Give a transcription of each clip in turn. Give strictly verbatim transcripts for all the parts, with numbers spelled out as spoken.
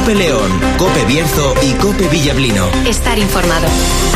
COPE León, COPE Bierzo y COPE Villablino. Estar informado.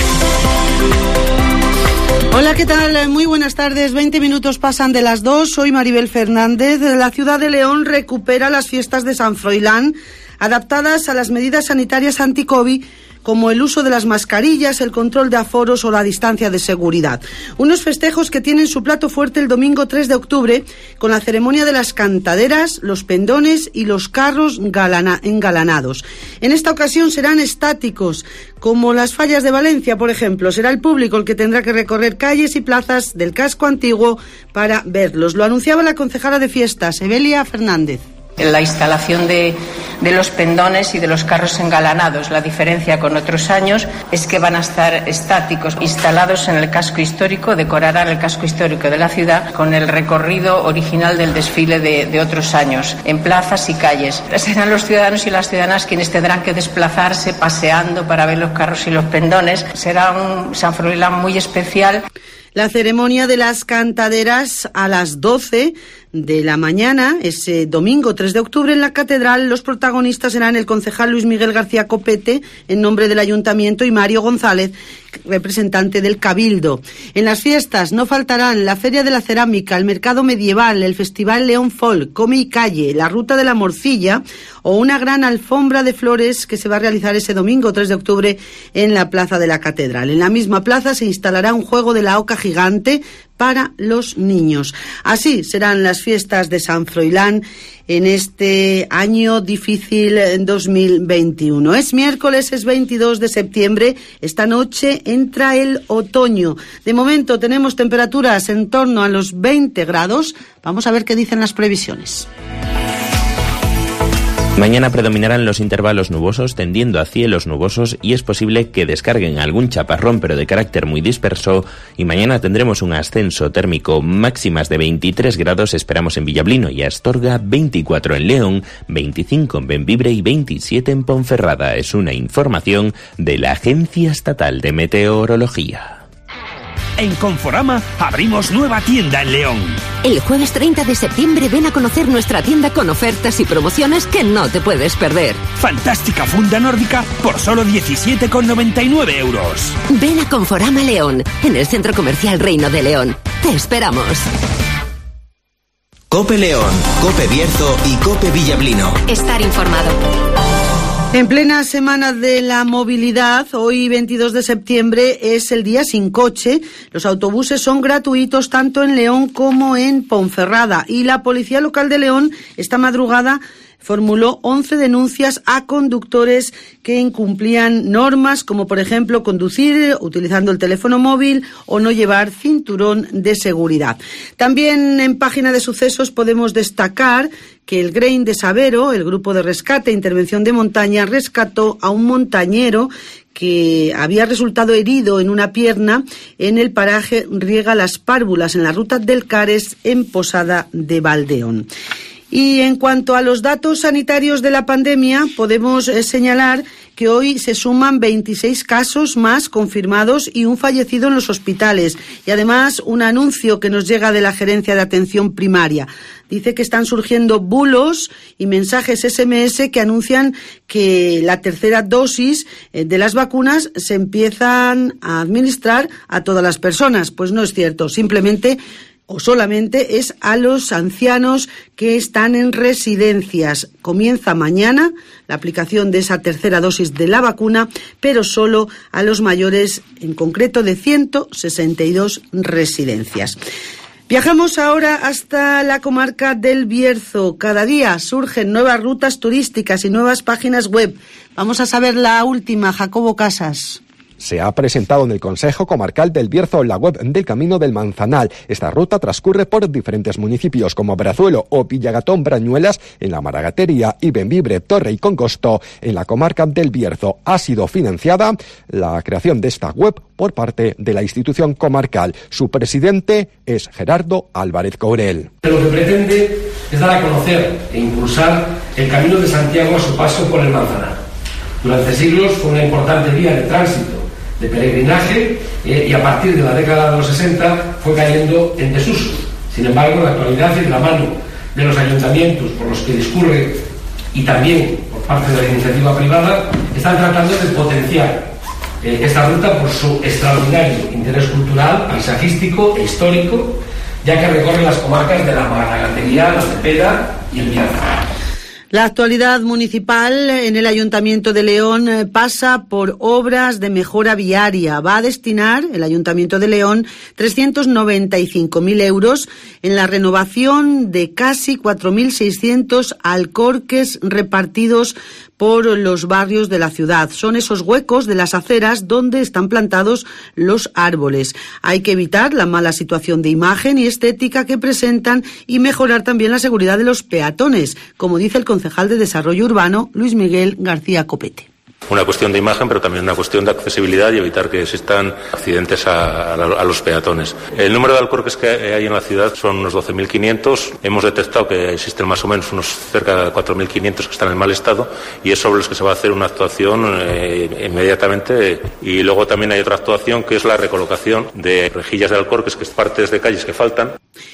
Hola, ¿qué tal? Muy buenas tardes. veinte minutos pasan de las dos. Soy Maribel Fernández. La ciudad de León recupera las fiestas de San Froilán, adaptadas a las medidas sanitarias anti-COVID, como el uso de las mascarillas, el control de aforos o la distancia de seguridad. Unos festejos que tienen su plato fuerte el domingo tres de octubre, con la ceremonia de las cantaderas, los pendones y los carros galana- engalanados. En esta ocasión serán estáticos, como las fallas de Valencia, por ejemplo. Será el público el que tendrá que recorrer calles y plazas del casco antiguo para verlos. Lo anunciaba la concejala de fiestas, Evelia Fernández. La instalación de, de los pendones y de los carros engalanados. La diferencia con otros años es que van a estar estáticos, instalados en el casco histórico, decorarán el casco histórico de la ciudad con el recorrido original del desfile de, de otros años, en plazas y calles. Serán los ciudadanos y las ciudadanas quienes tendrán que desplazarse paseando para ver los carros y los pendones. Será un San Froilán muy especial. La ceremonia de las cantaderas a las doce de la mañana, ese domingo tres de octubre en la Catedral. Los protagonistas serán el concejal Luis Miguel García Copete, en nombre del Ayuntamiento, y Mario González, representante del Cabildo. En las fiestas no faltarán la Feria de la Cerámica, el Mercado Medieval, el Festival León Folk, Come y Calle, la Ruta de la Morcilla o una gran alfombra de flores que se va a realizar ese domingo tres de octubre en la Plaza de la Catedral. En la misma plaza se instalará un juego de la oca gigante para los niños. Así serán las fiestas de San Froilán en este año difícil dos mil veintiuno. Es miércoles, es veintidós de septiembre. Esta noche entra el otoño. De momento tenemos temperaturas en torno a los veinte grados. Vamos a ver qué dicen las previsiones. Mañana predominarán los intervalos nubosos, tendiendo a cielos nubosos, y es posible que descarguen algún chaparrón, pero de carácter muy disperso. Y mañana tendremos un ascenso térmico, máximas de veintitrés grados esperamos en Villablino y Astorga, veinticuatro en León, veinticinco en Bembibre y veintisiete en Ponferrada. Es una información de la Agencia Estatal de Meteorología. En Conforama abrimos nueva tienda en León. El jueves treinta de septiembre ven a conocer nuestra tienda con ofertas y promociones que no te puedes perder. Fantástica funda nórdica por solo diecisiete con noventa y nueve euros. Ven a Conforama León, en el Centro Comercial Reino de León. Te esperamos. COPE León, COPE Bierzo y COPE Villablino. Estar informado. En plena semana de la movilidad, hoy veintidós de septiembre es el día sin coche. Los autobuses son gratuitos tanto en León como en Ponferrada, y la Policía Local de León esta madrugada formuló once denuncias a conductores que incumplían normas, como por ejemplo conducir utilizando el teléfono móvil o no llevar cinturón de seguridad. También en página de sucesos podemos destacar que el Grain de Sabero, el grupo de rescate e intervención de montaña, rescató a un montañero que había resultado herido en una pierna en el paraje Riega Las Párvulas, en la ruta del Cares, en Posada de Valdeón. Y en cuanto a los datos sanitarios de la pandemia, podemos eh, señalar que hoy se suman veintiséis casos más confirmados y un fallecido en los hospitales. Y además un anuncio que nos llega de la Gerencia de Atención Primaria. Dice que están surgiendo bulos y mensajes ese eme ese que anuncian que la tercera dosis eh, de las vacunas se empiezan a administrar a todas las personas. Pues no es cierto, simplemente o solamente es a los ancianos que están en residencias. Comienza mañana la aplicación de esa tercera dosis de la vacuna, pero solo a los mayores, en concreto de ciento sesenta y dos residencias. Viajamos ahora hasta la comarca del Bierzo. Cada día surgen nuevas rutas turísticas y nuevas páginas web. Vamos a saber la última, Jacobo Casas. Se ha presentado en el Consejo Comarcal del Bierzo la web del Camino del Manzanal. Esta ruta transcurre por diferentes municipios como Brazuelo o Villagatón Brañuelas en la Maragatería y Bembibre, Torre y Congosto en la comarca del Bierzo. Ha sido financiada la creación de esta web por parte de la institución comarcal. Su presidente es Gerardo Álvarez Courel. Lo que pretende es dar a conocer e impulsar el Camino de Santiago a su paso por el Manzanal. Durante siglos fue una importante vía de tránsito, de peregrinaje, eh, y a partir de la década de los sesenta fue cayendo en desuso. Sin embargo, en la actualidad, y de la mano de los ayuntamientos por los que discurre y también por parte de la iniciativa privada, están tratando de potenciar eh, esta ruta por su extraordinario interés cultural, paisajístico e histórico, ya que recorre las comarcas de la Maragatería, la Cepeda y el Bierzo. La actualidad municipal en el Ayuntamiento de León pasa por obras de mejora viaria. Va a destinar el Ayuntamiento de León trescientos noventa y cinco mil euros en la renovación de casi cuatro mil seiscientos alcorques repartidos por los barrios de la ciudad. Son esos huecos de las aceras donde están plantados los árboles. Hay que evitar la mala situación de imagen y estética que presentan y mejorar también la seguridad de los peatones, como dice el concejal de Desarrollo Urbano, Luis Miguel García Copete. Una cuestión de imagen, pero también una cuestión de accesibilidad y evitar que existan accidentes a, a, a los peatones. El número de alcorques que hay en la ciudad son unos doce mil quinientos. Hemos detectado que existen más o menos unos cerca de cuatro mil quinientos que están en mal estado y es sobre los que se va a hacer una actuación eh, inmediatamente. Y luego también hay otra actuación que es la recolocación de rejillas de alcorques, que es partes de calles que faltan.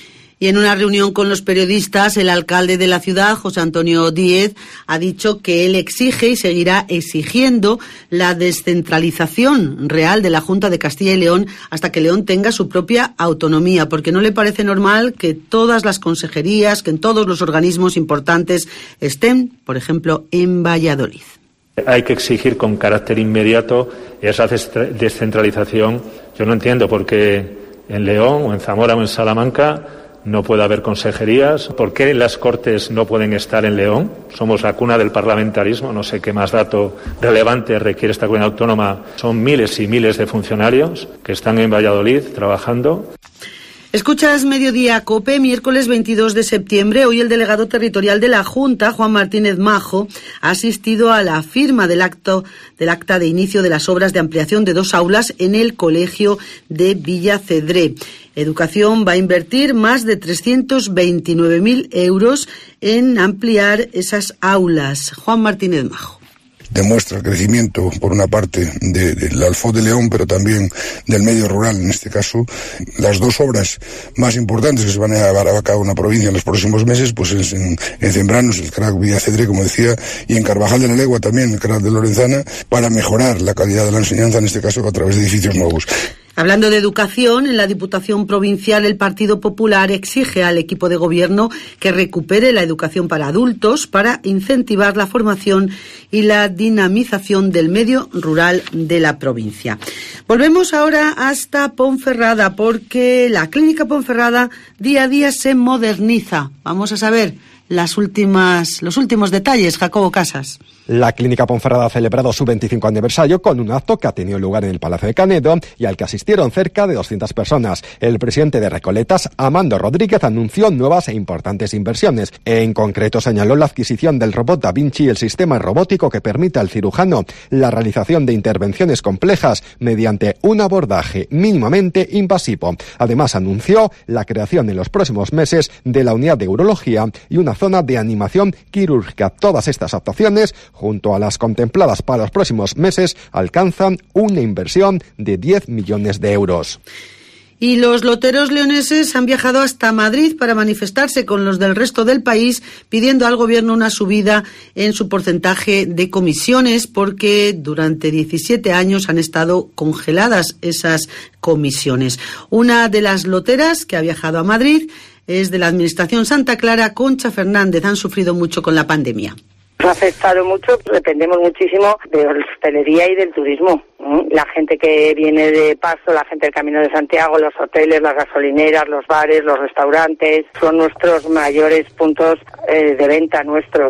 Y en una reunión con los periodistas, el alcalde de la ciudad, José Antonio Díez, ha dicho que él exige y seguirá exigiendo la descentralización real de la Junta de Castilla y León hasta que León tenga su propia autonomía, porque no le parece normal que todas las consejerías, que en todos los organismos importantes estén, por ejemplo, en Valladolid. Hay que exigir con carácter inmediato esa descentralización. Yo no entiendo por qué en León o en Zamora o en Salamanca no puede haber consejerías. ¿Por qué las Cortes no pueden estar en León? Somos la cuna del parlamentarismo, no sé qué más dato relevante requiere esta comunidad autónoma. Son miles y miles de funcionarios que están en Valladolid trabajando. Escuchas Mediodía COPE, miércoles veintidós de septiembre. Hoy el delegado territorial de la Junta, Juan Martínez Majo, ha asistido a la firma del acto del acta de inicio de las obras de ampliación de dos aulas en el colegio de Villa Cedré. Educación va a invertir más de trescientos veintinueve mil euros en ampliar esas aulas. Juan Martínez Majo. Demuestra el crecimiento, por una parte, de, del Alfoz de León, pero también del medio rural, en este caso. Las dos obras más importantes que se van a llevar a cabo en la provincia en los próximos meses, pues es en, en Zembranos, el crack Villa Cedré, como decía, y en Carvajal de la Legua también, el crack de Lorenzana, para mejorar la calidad de la enseñanza, en este caso a través de edificios nuevos. Hablando de educación, en la Diputación Provincial el Partido Popular exige al equipo de gobierno que recupere la educación para adultos para incentivar la formación y la dinamización del medio rural de la provincia. Volvemos ahora hasta Ponferrada porque la Clínica Ponferrada día a día se moderniza. Vamos a saber las últimas, los últimos detalles, Jacobo Casas. La Clínica Ponferrada ha celebrado su veinticinco aniversario con un acto que ha tenido lugar en el Palacio de Canedo y al que asistieron cerca de doscientas personas. El presidente de Recoletas, Amando Rodríguez, anunció nuevas e importantes inversiones. En concreto, señaló la adquisición del robot Da Vinci y el sistema robótico que permite al cirujano la realización de intervenciones complejas mediante un abordaje mínimamente invasivo. Además, anunció la creación en los próximos meses de la unidad de urología y una zona de animación quirúrgica. Todas estas actuaciones, junto a las contempladas para los próximos meses, alcanzan una inversión de diez millones de euros. Y los loteros leoneses han viajado hasta Madrid para manifestarse con los del resto del país pidiendo al gobierno una subida en su porcentaje de comisiones porque durante diecisiete años han estado congeladas esas comisiones. Una de las loteras que ha viajado a Madrid es de la Administración Santa Clara, Concha Fernández. Han sufrido mucho con la pandemia. Nos ha afectado mucho, dependemos muchísimo de la hostelería y del turismo. La gente que viene de paso, la gente del Camino de Santiago, los hoteles, las gasolineras, los bares, los restaurantes, son nuestros mayores puntos eh, de venta nuestros.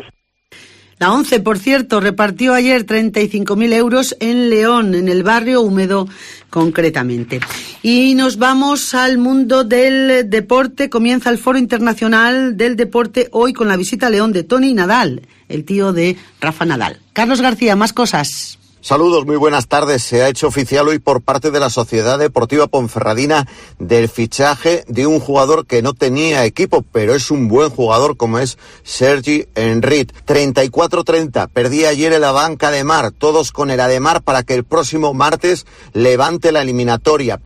La ONCE, por cierto, repartió ayer treinta y cinco mil euros en León, en el barrio húmedo concretamente. Y nos vamos al mundo del deporte. Comienza el Foro Internacional del Deporte hoy con la visita a León de Toni Nadal, el tío de Rafa Nadal. Carlos García, más cosas. Saludos, muy buenas tardes. Se ha hecho oficial hoy por parte de la Sociedad Deportiva Ponferradina del fichaje de un jugador que no tenía equipo, pero es un buen jugador como es Sergi Enrit. treinta y cuatro treinta, perdía ayer en la banca de Mar, todos con el Ademar para que el próximo martes levante la eliminatoria.